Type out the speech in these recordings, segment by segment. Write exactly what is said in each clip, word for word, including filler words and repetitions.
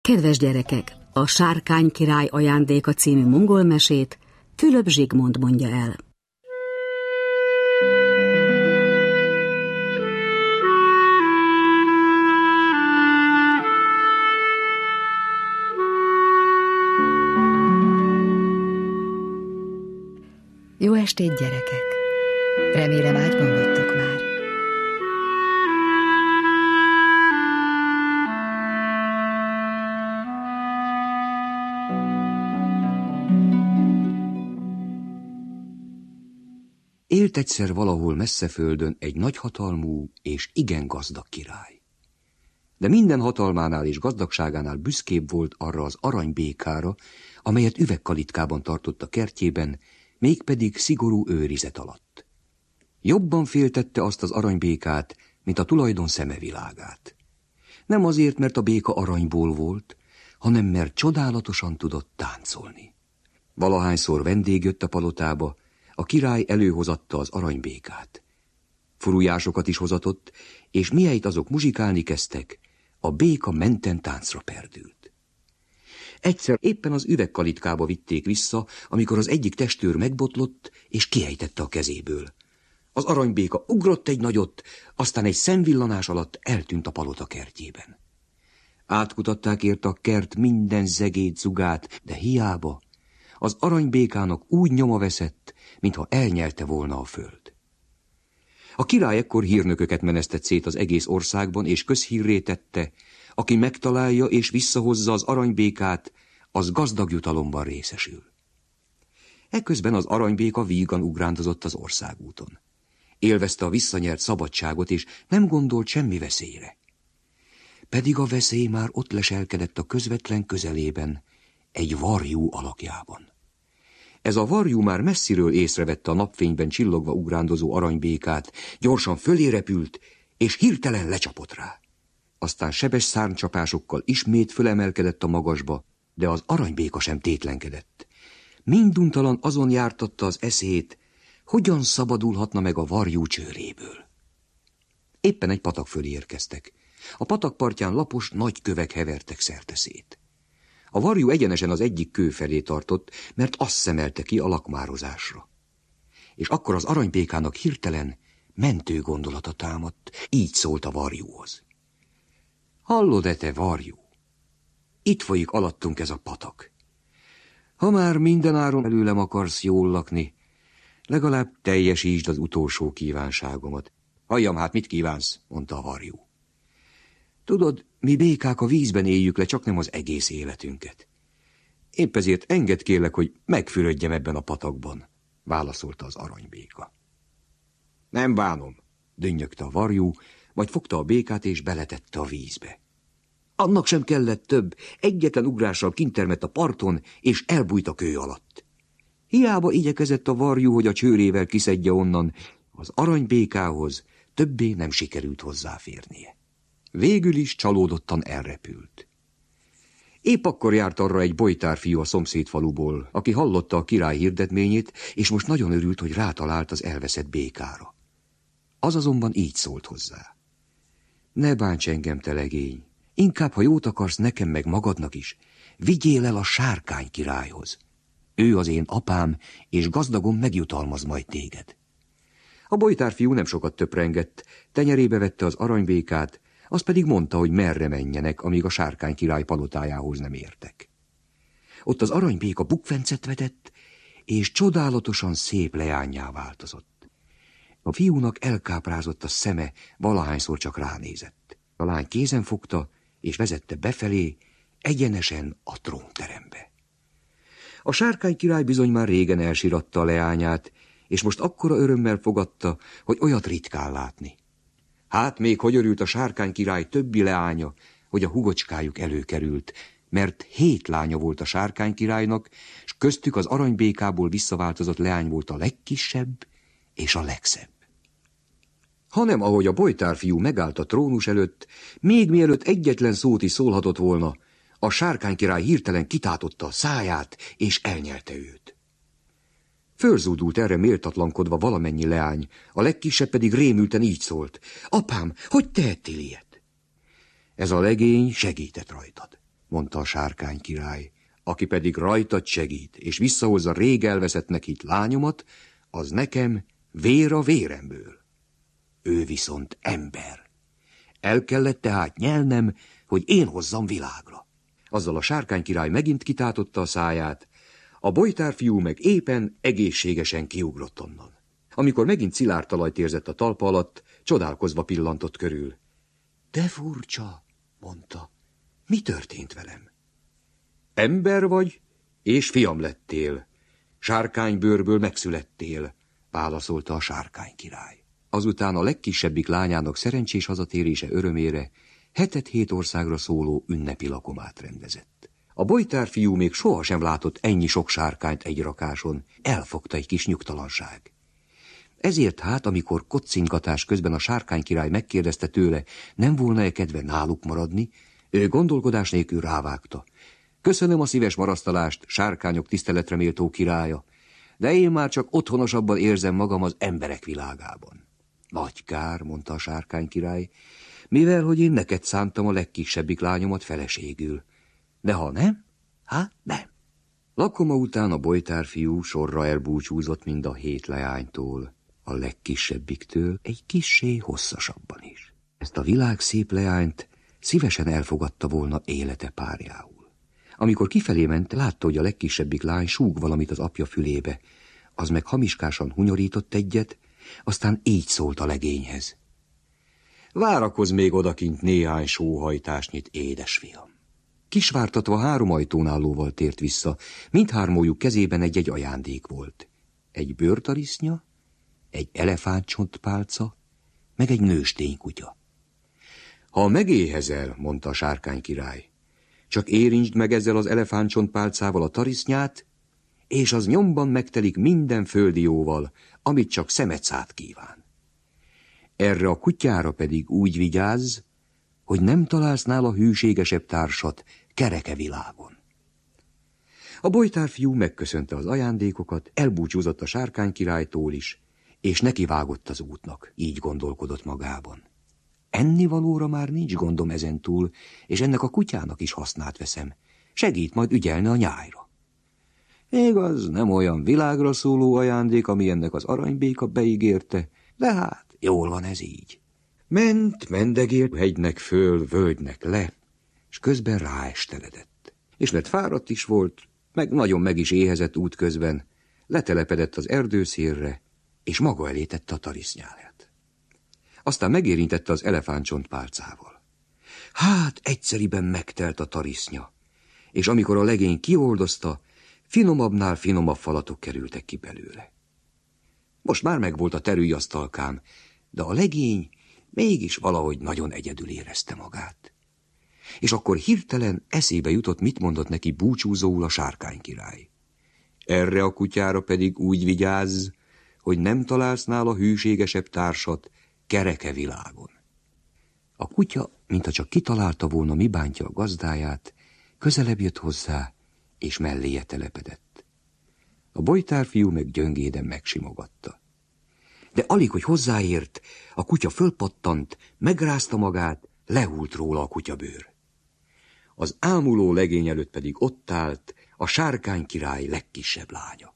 Kedves gyerekek, a Sárkány király ajándéka című mongol mesét Fülöp Zsigmond mondja el. Jó estét, gyerekek! Remélem ágyban vagytok már. Élt egyszer valahol messze földön egy nagyhatalmú és igen gazdag király. De minden hatalmánál és gazdagságánál büszkébb volt arra az aranybékára, amelyet üvegkalitkában tartott a kertjében, mégpedig szigorú őrizet alatt. Jobban féltette azt az aranybékát, mint a tulajdon szemevilágát. Nem azért, mert a béka aranyból volt, hanem mert csodálatosan tudott táncolni. Valahányszor vendég jött a palotába, a király előhozatta az aranybékát. Furujásokat is hozatott, és mihelyt azok muzsikálni kezdtek, a béka menten táncra perdült. Egyszer éppen az üvegkalitkába vitték vissza, amikor az egyik testőr megbotlott, és kiejtette a kezéből. Az aranybéka ugrott egy nagyot, aztán egy szemvillanás alatt eltűnt a palota kertjében. Átkutatták érte a kert minden zegét, zugát, de hiába. Az aranybékának úgy nyoma veszett, mintha elnyelte volna a föld. A király ekkor hírnököket menesztett szét az egész országban, és közhírré tette, aki megtalálja és visszahozza az aranybékát, az gazdag jutalomban részesül. Ekközben az aranybéka vígan ugrándozott az országúton. Élvezte a visszanyert szabadságot, és nem gondolt semmi veszélyre. Pedig a veszély már ott leselkedett a közvetlen közelében, egy varjú alakjában. Ez a varjú már messziről észrevette a napfényben csillogva ugrándozó aranybékát, gyorsan fölé repült, és hirtelen lecsapott rá. Aztán sebes szárnycsapásokkal ismét fölemelkedett a magasba, de az aranybéka sem tétlenkedett. Minduntalan azon jártatta az eszét, hogyan szabadulhatna meg a varjú csőréből. Éppen egy patak fölé érkeztek. A patak partján lapos, nagy kövek hevertek szerteszét. A varjú egyenesen az egyik kő felé tartott, mert azt szemelte ki a lakmározásra. És akkor az aranybékának hirtelen mentő gondolata támadt, így szólt a varjúhoz. Hallod-e, te varjú? Itt folyik alattunk ez a patak. Ha már mindenáron előlem akarsz jól lakni, legalább teljesítsd az utolsó kívánságomat. Halljam, hát mit kívánsz? Mondta a varjú. Tudod, mi békák a vízben éljük le csak nem az egész életünket. Épp ezért engedd kérlek, hogy megfürödjem ebben a patakban, válaszolta az aranybéka. Nem bánom, dünnyögte a varjú, majd fogta a békát és beletette a vízbe. Annak sem kellett több, egyetlen ugrással kintermett a parton, és elbújt a kő alatt. Hiába igyekezett a varjú, hogy a csőrével kiszedje onnan, az aranybékához többé nem sikerült hozzáférnie. Végül is csalódottan elrepült. Épp akkor járt arra egy bojtárfiú a szomszéd faluból, aki hallotta a király hirdetményét, és most nagyon örült, hogy rátalált az elveszett békára. Az azonban így szólt hozzá. Ne bánts engem, te legény, inkább, ha jót akarsz nekem meg magadnak is, vigyél el a Sárkány királyhoz. Ő az én apám, és gazdagon megjutalmaz majd téged. A bojtárfiú nem sokat töprengett, tenyerébe vette az aranybékát, az pedig mondta, hogy merre menjenek, amíg a Sárkány király palotájához nem értek. Ott az aranybéka bukfencet vetett, és csodálatosan szép leányjá változott. A fiúnak elkáprázott a szeme, valahányszor csak ránézett. A lány kézen fogta, és vezette befelé, egyenesen a trónterembe. A Sárkány király bizony már régen elsiratta a leányát, és most akkora örömmel fogadta, hogy olyat ritkán látni. Hát még hogy örült a Sárkány király többi leánya, hogy a hugocskájuk előkerült, mert hét lánya volt a Sárkány királynak, s köztük az aranybékából visszaváltozott leány volt a legkisebb és a legszebb. Hanem ahogy a bojtárfiú megállt a trónus előtt, még mielőtt egyetlen szót is szólhatott volna, a Sárkány király hirtelen kitátotta a száját, és elnyelte őt. Fölzúdult erre méltatlankodva valamennyi leány, a legkisebb pedig rémülten így szólt. Apám, hogy tehettél ilyet? Ez a legény segített rajtad. mondta a Sárkány király. Aki pedig rajtad segít, és visszahozza rég elveszettnek itt lányomat, az nekem vér a véremből. Ő viszont ember. El kellett tehát nyelnem, hogy én hozzam világra. Azzal a Sárkány király megint kitátotta a száját, a bojtárfiú meg éppen egészségesen kiugrott onnan. Amikor megint szilárd talajt érzett a talpa alatt, csodálkozva pillantott körül. De furcsa, mondta, mi történt velem? Ember vagy, és fiam lettél. Sárkánybőrből megszülettél, válaszolta a Sárkány király. Azután a legkisebbik lányának szerencsés hazatérése örömére hetet-hét országra szóló ünnepi lakomát rendezett. A bojtárfiú még sohasem látott ennyi sok sárkányt egy rakáson, elfogta egy kis nyugtalanság. Ezért hát, amikor kocingatás közben a Sárkány király megkérdezte tőle, nem volna-e kedve náluk maradni, ő gondolkodás nélkül rávágta. Köszönöm a szíves marasztalást, sárkányok tiszteletre méltó királya, de én már csak otthonosabban érzem magam az emberek világában. Nagy kár, mondta a Sárkány király, mivel hogy én neked szántam a legkisebbik lányomat feleségül. De ha nem, hát nem. Lakoma után a bojtárfiú sorra elbúcsúzott mind a hét leánytól, a legkisebbiktől egy kissé hosszasabban is. Ezt a világ szép leányt szívesen elfogadta volna élete párjául. Amikor kifelé ment, látta, hogy a legkisebbik lány súg valamit az apja fülébe, az meg hamiskásan hunyorított egyet, aztán így szólt a legényhez. Várakozz még odakint néhány sóhajtásnyit, édesfiam. Kisvártatva három ajtón állóval tért vissza, mindhármójuk kezében egy-egy ajándék volt. Egy bőrtarisznya, egy elefántcsontpálca, meg egy nősténykutya. Ha megéhezel, mondta a Sárkány király, csak érintsd meg ezzel az elefántcsontpálcával a tarisznyát, és az nyomban megtelik minden földi jóval, amit csak szemetszát kíván. Erre a kutyára pedig úgy vigyázz, hogy nem találsz nála hűségesebb társat kereke világon. A bojtárfiú megköszönte az ajándékokat, elbúcsúzott a Sárkány királytól is, és nekivágott az útnak, így gondolkodott magában. Ennivalóra már nincs gondom ezentúl, és ennek a kutyának is hasznát veszem. Segít majd ügyelni a nyájra. Igaz, nem olyan világra szóló ajándék, ami ennek az aranybéka beígérte, de hát jól van ez így. Ment, mendegélt hegynek föl, völgynek le, és közben ráesteledett. És lett fáradt is volt, meg nagyon meg is éhezett útközben, letelepedett az erdőszélre, és maga elé tette a tarisznyáját. Aztán megérintette az elefántcsontpálcával. Hát egyszeriben megtelt a tarisznya, és amikor a legény kioldozta, finomabbnál finomabb falatok kerültek ki belőle. Most már megvolt a terülyasztalkám, de a legény mégis valahogy nagyon egyedül érezte magát. És akkor hirtelen eszébe jutott, mit mondott neki búcsúzóul a Sárkány király. Erre a kutyára pedig úgy vigyázz, hogy nem találsz nála hűségesebb társat kereke világon. A kutya, mintha csak kitalálta volna, mi bántja a gazdáját, közelebb jött hozzá, és melléje telepedett. A bojtárfiú meg gyöngéden megsimogatta. De alig, hogy hozzáért, a kutya fölpattant, megrázta magát, lehult róla a kutyabőr. Az ámuló legény előtt pedig ott állt a Sárkány király legkisebb lánya.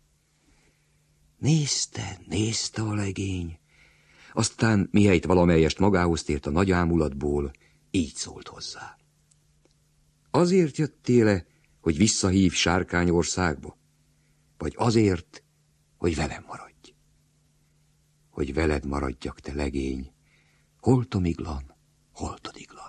Nézte, nézte a legény, aztán mihelyt valamelyest magához tért a nagy ámulatból, így szólt hozzá. Azért jöttél-e, hogy visszahív Sárkányországba? Vagy azért, hogy velem maradj? Hogy veled maradjak, te legény, holtomiglan, holtodiglan.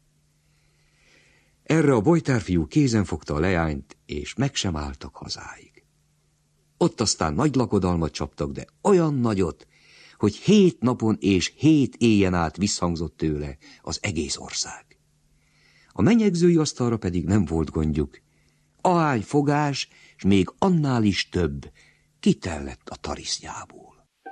Erre a bojtárfiú kézen fogta a leányt, és meg sem álltak hazáig. Ott aztán nagy lakodalmat csaptak, de olyan nagyot, hogy hét napon és hét éjjen át visszhangzott tőle az egész ország. A menyegzői asztalra pedig nem volt gondjuk. Ahány fogás, s még annál is több, kitellett a tarisznyából.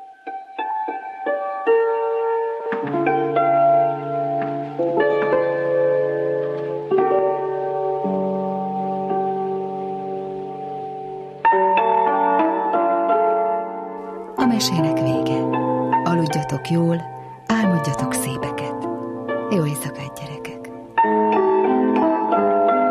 A mesének vége. Aludjatok jól, álmodjatok szépeket. Jó éjszakát, gyerekek!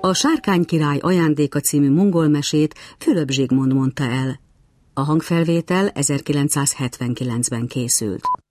A Sárkány király ajándéka című mongol mesét Fülöp Zsigmond mondta el. A hangfelvétel ezerkilencszázhetvenkilencben készült.